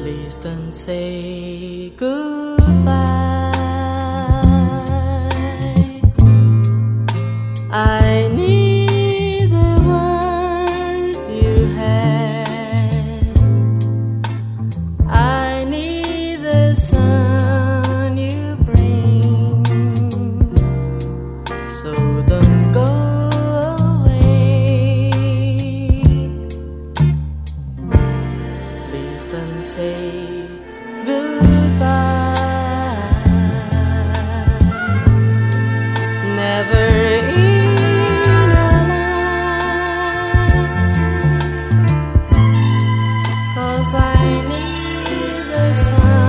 Please don't say goodbye. I need the word you had. I need the sun you bring. So don't go away. Please don't say goodbye. Never in a life, 'cause I need the sun